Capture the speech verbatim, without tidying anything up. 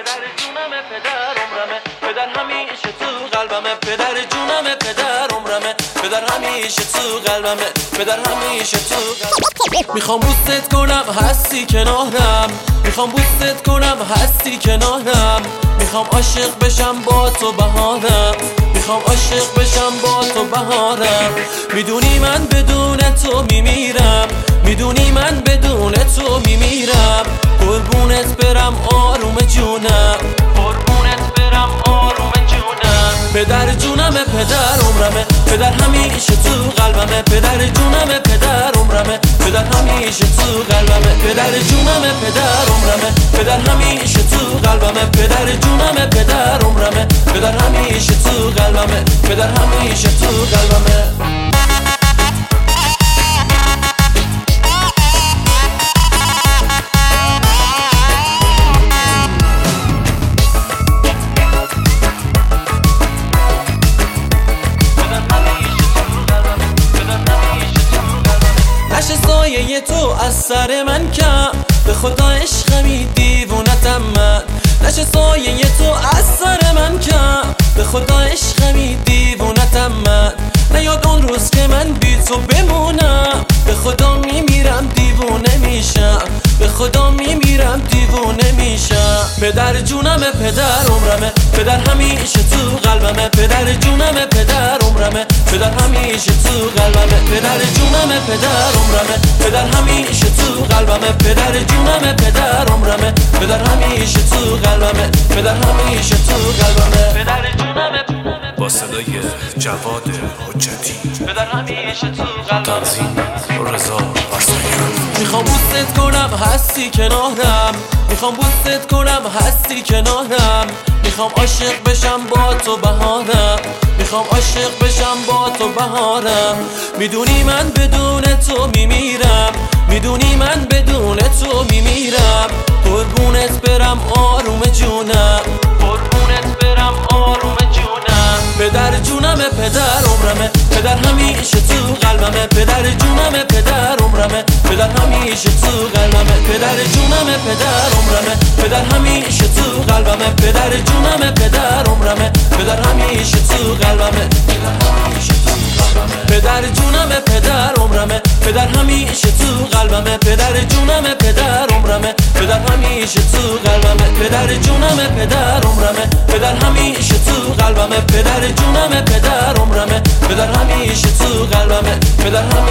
پدر جونمه پدر عمرمه پدر همیشه تو قلبمه پدر جونمه پدر عمرمه پدر همیشه تو قلبمه پدر همیشه تو قلبمه میخوام بوست کنم هستی کنارم میخوام بوست کنم هستی کنارم میخوام عاشق بشم با تو بهارم میخوام عاشق بشم با تو بهارم میدونی من بدون تو میمیرم میدونی من بدون تو میمیرم قربونت برم آروم جونم قربونت برم آروم جونم پدر جونمه پدر عمرمه پدر همیشه تو قلبمه پدر جونمه پدر عمرمه پدر همیشه تو قلبمه پدر جونمه پدر عمرمه پدر همیشه تو قلبمه پدر جونمه پدر عمرمه پدر همیشه تو قلبمه پدر همیشه تو قلبمه نشه سایه تو از سر من کم به خدا عشقمی دیوونتم من نشه سایه تو از سر من کم به خدا عشقمی دیوونتم من نیاد اون روز که من بی تو بمونم به خدا میمیرم دیوونه میشم به خدا میمیرم دیوونه میشم پدر جونمه پدر عمرمه پدر همیشه تو قلبمه پدر جونمه پدر عمرمه پدر همیشه تو قلبمه پدر جونمه پدر عمرمه پدر همیشه تو قلبمه پدر جونمه پدر عمرمه پدر همیشه تو قلبمه پدر همیشه تو قلبمه پدر جونمه با صدای جواد حجتی پدر همیشه تو قلبمه تنظیم رضا برسایان میخوام بوست کنم هستی کنارم میخوام بوست کنم هستی کنارم میخوام عاشق بشم با تو بهارم میخوام عاشق بشم با تو بهارم میدونی من بدون تو میمیرم میدونی من بدون تو میمیرم قربونت برم آروم جونم قربونت برم آروم جونم پدر جونمه پدر عمرمه پدر همیشه تو قلبمه پدر جونمه پدر عمرمه پدر همیشه تو قلبمه پدر جونمه پدر عمرمه پدر همیشه تو قلبمه پدر جونمه پدر عمرمه پدر همیشه تو قلبمه پدر همیشه تو قلبمه پدر جونمه پدر عمرمه پدر همیشه تو قلبمه پدر جونمه پدر عمرمه پدر همیشه تو قلبمه پدر جونمه پدر عمرمه پدر همیشه تو قلبمه پدر جونمه پدر عمرمه پدر همیشه تو قلبمه پدر